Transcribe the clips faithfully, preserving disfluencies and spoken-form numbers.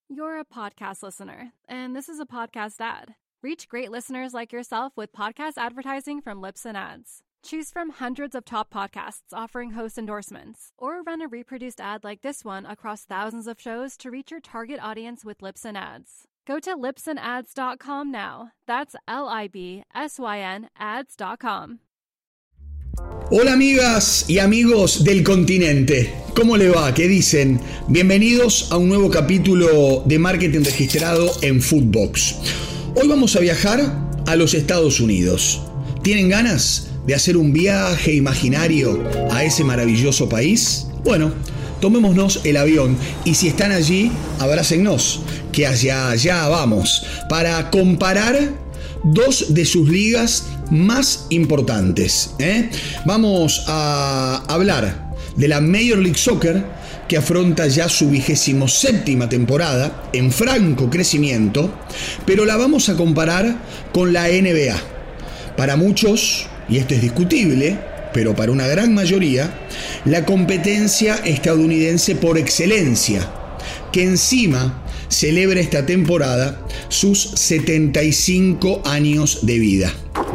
You're a podcast listener, and this is a podcast ad. Reach great listeners like yourself with podcast advertising from Libsyn Ads. Choose from hundreds of top podcasts offering host endorsements, or run a reproduced ad like this one across thousands of shows to reach your target audience with Libsyn Ads. Go to libsyn ads dot com now. That's L I B S Y N ads dot com. Hola amigas y amigos del continente, ¿cómo le va? ¿Qué dicen? Bienvenidos a un nuevo capítulo de Marketing Registrado en Footbox. Hoy vamos a viajar a los Estados Unidos. ¿Tienen ganas de hacer un viaje imaginario a ese maravilloso país? Bueno, tomémonos el avión y si están allí, abrácennos, que hacia allá vamos, para comparar dos de sus ligas más importantes, ¿eh? Vamos a hablar de la Major League Soccer, que afronta ya su vigésimo séptima temporada en franco crecimiento, pero la vamos a comparar con la N B A. Para muchos, y esto es discutible, pero para una gran mayoría, la competencia estadounidense por excelencia, que encima celebra esta temporada sus setenta y cinco años de vida.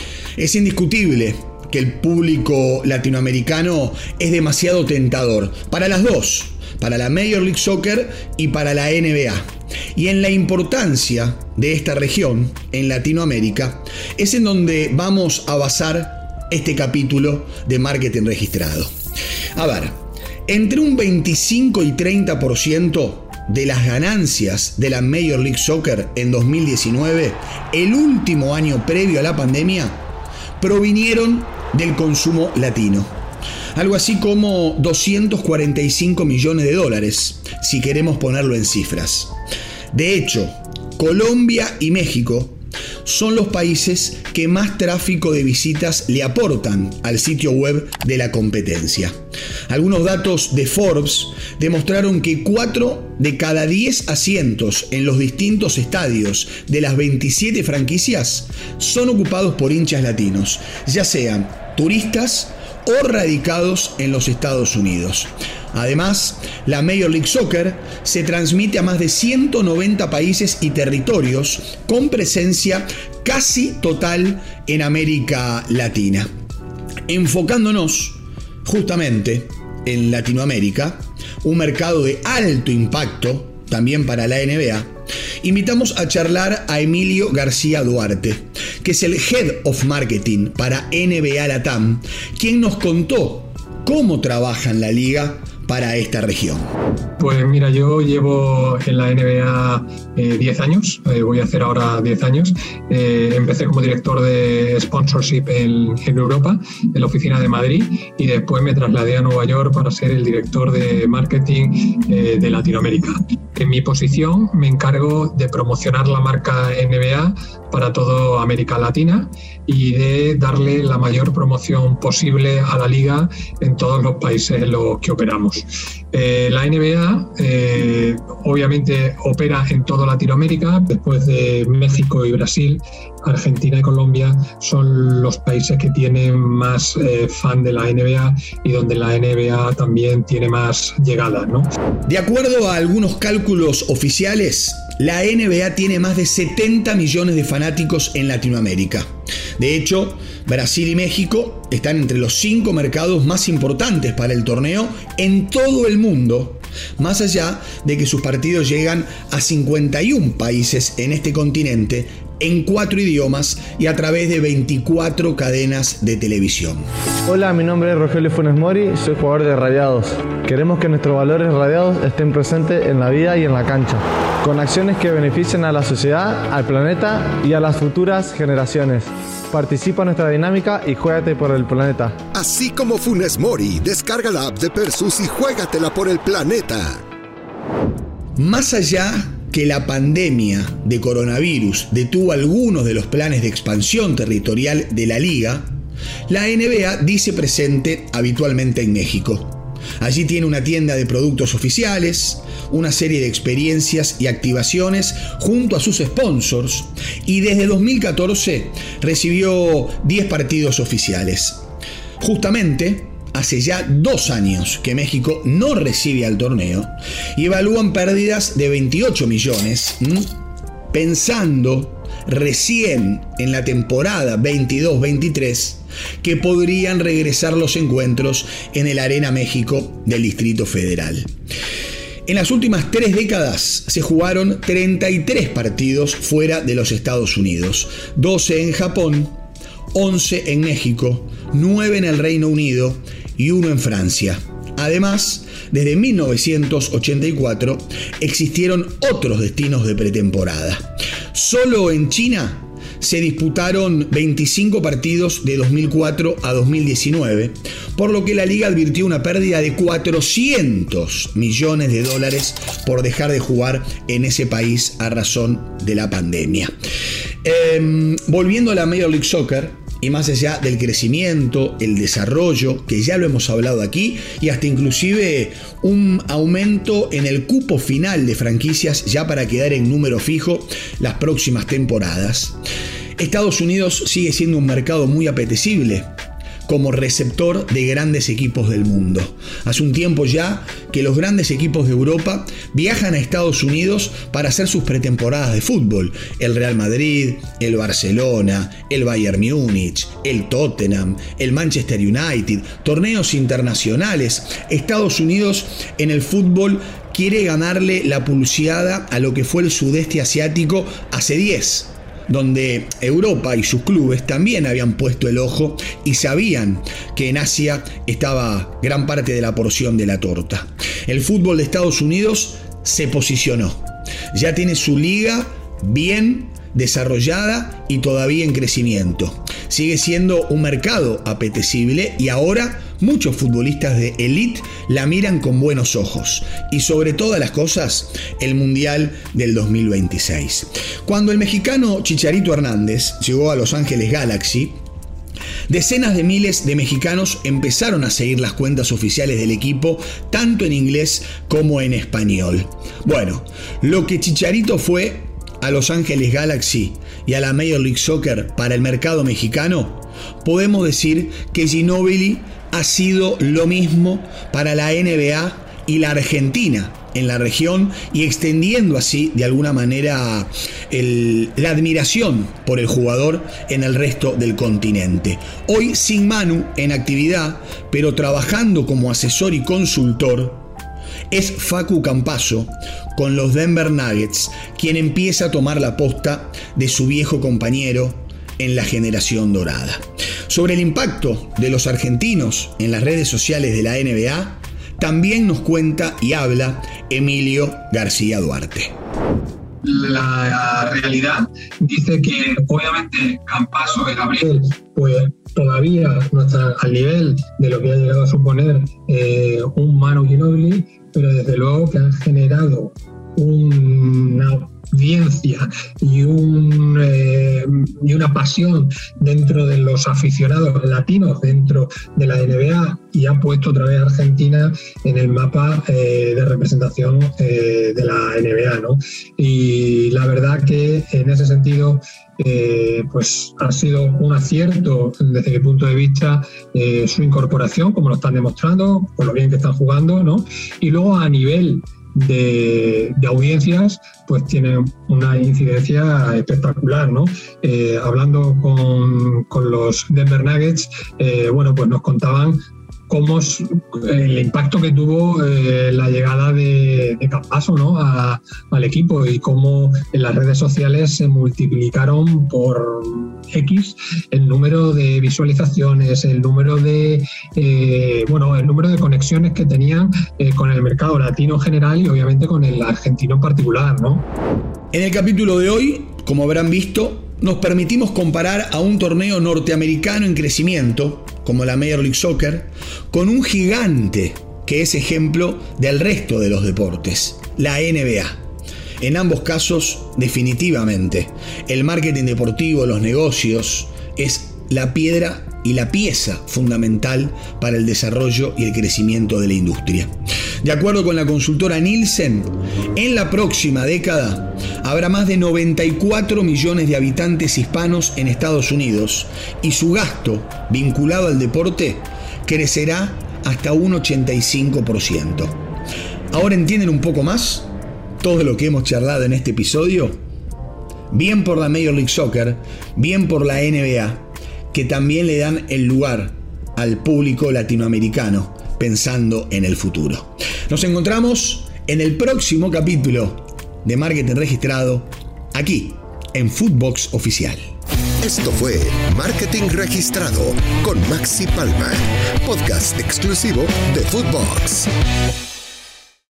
Es indiscutible que el público latinoamericano es demasiado tentador para las dos, para la Major League Soccer y para la N B A. Y en la importancia de esta región en Latinoamérica es en donde vamos a basar este capítulo de Marketing Registrado. A ver, entre un veinticinco y treinta por ciento de las ganancias de la Major League Soccer en dos mil diecinueve, el último año previo a la pandemia, provinieron del consumo latino. Algo así como doscientos cuarenta y cinco millones de dólares, si queremos ponerlo en cifras. De hecho, Colombia y México son los países que más tráfico de visitas le aportan al sitio web de la competencia. Algunos datos de Forbes demostraron que cuatro de cada diez asientos en los distintos estadios de las veintisiete franquicias son ocupados por hinchas latinos, ya sean turistas o radicados en los Estados Unidos. Además, la Major League Soccer se transmite a más de ciento noventa países y territorios con presencia casi total en América Latina. Enfocándonos justamente en Latinoamérica, un mercado de alto impacto también para la N B A, invitamos a charlar a Emilio García Duarte, que es el Head of Marketing para N B A Latam, quien nos contó cómo trabaja en la liga para esta región. Pues mira, yo llevo en la N B A eh, diez años, eh, voy a hacer ahora diez años. Eh, empecé como director de sponsorship en, en Europa, en la oficina de Madrid, y después me trasladé a Nueva York para ser el director de marketing eh, de Latinoamérica. En mi posición me encargo de promocionar la marca N B A para toda América Latina y de darle la mayor promoción posible a la liga en todos los países en los que operamos. Eh, la N B A eh, obviamente opera en toda Latinoamérica. Después de México y Brasil, Argentina y Colombia son los países que tienen más eh, fan de la N B A y donde la N B A también tiene más llegada, ¿no? De acuerdo a algunos cálculos oficiales, la N B A tiene más de setenta millones de fanáticos en Latinoamérica. De hecho, Brasil y México están entre los cinco mercados más importantes para el torneo en todo el mundo, más allá de que sus partidos llegan a cincuenta y uno países en este continente, en cuatro idiomas y a través de veinticuatro cadenas de televisión. Hola, mi nombre es Rogelio Funes Mori, soy jugador de Radiados. Queremos que nuestros valores radiados estén presentes en la vida y en la cancha, con acciones que beneficien a la sociedad, al planeta y a las futuras generaciones. Participa en nuestra dinámica y juégate por el planeta. Así como Funes Mori, descarga la app de Persus y juégatela por el planeta. Más allá que la pandemia de coronavirus detuvo algunos de los planes de expansión territorial de la liga, la N B A dice presente habitualmente en México. Allí tiene una tienda de productos oficiales, una serie de experiencias y activaciones junto a sus sponsors, y desde dos mil catorce recibió diez partidos oficiales. Justamente, hace ya dos años que México no recibe al torneo y evalúan pérdidas de veintiocho millones, ¿m? pensando recién en la temporada veintidós veintitrés que podrían regresar los encuentros en el Arena México del Distrito Federal. En las últimas tres décadas se jugaron treinta y tres partidos fuera de los Estados Unidos, doce en Japón, once en México, nueve en el Reino Unido y uno en Francia. Además, desde mil novecientos ochenta y cuatro existieron otros destinos de pretemporada. Solo en China se disputaron veinticinco partidos de dos mil cuatro a dos mil diecinueve, por lo que la liga advirtió una pérdida de cuatrocientos millones de dólares por dejar de jugar en ese país a razón de la pandemia. Eh, volviendo a la Major League Soccer, y más allá del crecimiento, el desarrollo, que ya lo hemos hablado aquí, y hasta inclusive un aumento en el cupo final de franquicias ya para quedar en número fijo las próximas temporadas, Estados Unidos sigue siendo un mercado muy apetecible como receptor de grandes equipos del mundo. Hace un tiempo ya que los grandes equipos de Europa viajan a Estados Unidos para hacer sus pretemporadas de fútbol. El Real Madrid, el Barcelona, el Bayern Múnich, el Tottenham, el Manchester United, torneos internacionales. Estados Unidos en el fútbol quiere ganarle la pulseada a lo que fue el sudeste asiático hace diez, donde Europa y sus clubes también habían puesto el ojo y sabían que en Asia estaba gran parte de la porción de la torta. El fútbol de Estados Unidos se posicionó, ya tiene su liga bien desarrollada y todavía en crecimiento. Sigue siendo un mercado apetecible y ahora muchos futbolistas de élite la miran con buenos ojos. Y sobre todas las cosas, el Mundial del dos mil veintiséis. Cuando el mexicano Chicharito Hernández llegó a Los Ángeles Galaxy, decenas de miles de mexicanos empezaron a seguir las cuentas oficiales del equipo, tanto en inglés como en español. Bueno, lo que Chicharito fue a Los Ángeles Galaxy y a la Major League Soccer para el mercado mexicano, podemos decir que Ginóbili ha sido lo mismo para la N B A y la Argentina en la región, y extendiendo así de alguna manera el, la admiración por el jugador en el resto del continente. Hoy sin Manu en actividad, pero trabajando como asesor y consultor, es Facu Campazzo con los Denver Nuggets, quien empieza a tomar la posta de su viejo compañero en la generación dorada. Sobre el impacto de los argentinos en las redes sociales de la N B A, también nos cuenta y habla Emilio García Duarte. La realidad dice que obviamente Campazzo y Gabriel pues todavía no están al nivel de lo que ha llegado a suponer eh, un Manu Ginóbili, pero desde luego que han generado una audiencia y, un, eh, y una pasión dentro de los aficionados latinos dentro de la N B A, y ha puesto otra vez a Argentina en el mapa eh, de representación eh, de la N B A, ¿no? Y la verdad que en ese sentido eh, pues ha sido un acierto desde mi punto de vista eh, su incorporación, como lo están demostrando, por lo bien que están jugando, ¿no? Y luego a nivel De, de audiencias, pues tiene una incidencia espectacular, ¿no? Eh, hablando con, con los Denver Nuggets, eh, bueno, pues nos contaban cómo es el impacto que tuvo eh, la llegada de, de Campazzo, ¿no? A, al equipo, y cómo en las redes sociales se multiplicaron por X el número de visualizaciones, el número de eh, bueno, el número de conexiones que tenían eh, con el mercado latino en general y obviamente con el argentino en particular, ¿no? En el capítulo de hoy, como habrán visto, nos permitimos comparar a un torneo norteamericano en crecimiento, como la Major League Soccer, con un gigante que es ejemplo del resto de los deportes, la N B A. En ambos casos, definitivamente, el marketing deportivo, los negocios, es la piedra y la pieza fundamental para el desarrollo y el crecimiento de la industria. De acuerdo con la consultora Nielsen, en la próxima década habrá más de noventa y cuatro millones de habitantes hispanos en Estados Unidos, y su gasto vinculado al deporte crecerá hasta un ochenta y cinco por ciento. ¿Ahora entienden un poco más todo lo que hemos charlado en este episodio? Bien por la Major League Soccer, bien por la N B A, que también le dan el lugar al público latinoamericano pensando en el futuro. Nos encontramos en el próximo capítulo de Marketing Registrado, aquí en Footbox Oficial. Esto fue Marketing Registrado con Maxi Palma, podcast exclusivo de Footbox.